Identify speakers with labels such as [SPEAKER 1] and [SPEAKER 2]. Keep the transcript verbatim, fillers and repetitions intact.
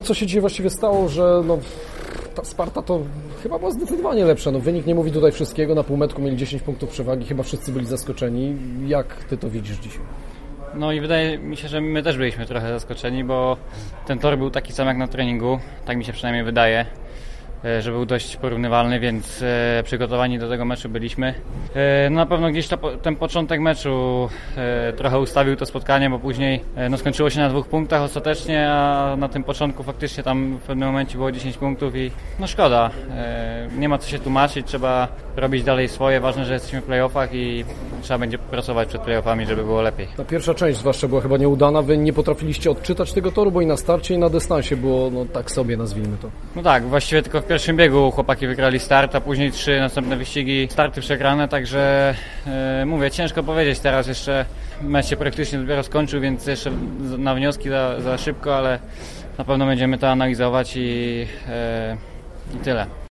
[SPEAKER 1] Co się dzisiaj właściwie stało, że no, ta Sparta to chyba była zdecydowanie lepsza. No, wynik nie mówi tutaj wszystkiego, na półmetku mieli dziesięć punktów przewagi, chyba wszyscy byli zaskoczeni. Jak Ty to widzisz dzisiaj?
[SPEAKER 2] No i wydaje mi się, że my też byliśmy trochę zaskoczeni, bo ten tor był taki sam jak na treningu, tak mi się przynajmniej wydaje, że był dość porównywalny, więc e, przygotowani do tego meczu byliśmy. E, no na pewno gdzieś ta, ten początek meczu e, trochę ustawił to spotkanie, bo później e, no skończyło się na dwóch punktach ostatecznie, a na tym początku faktycznie tam w pewnym momencie było dziesięć punktów i no szkoda. E, nie ma co się tłumaczyć, trzeba robić dalej swoje. Ważne, że jesteśmy w play-offach i trzeba będzie pracować przed play-offami, żeby było lepiej.
[SPEAKER 1] Ta pierwsza część zwłaszcza była chyba nieudana. Wy nie potrafiliście odczytać tego toru, bo i na starcie, i na dystansie było no tak sobie, nazwijmy to.
[SPEAKER 2] No tak, właściwie tylko w pierwszym biegu chłopaki wygrali start, a później trzy następne wyścigi, starty przegrane, także e, mówię, ciężko powiedzieć teraz, jeszcze mecz się praktycznie dopiero skończył, więc jeszcze na wnioski za, za szybko, ale na pewno będziemy to analizować i, e, i tyle.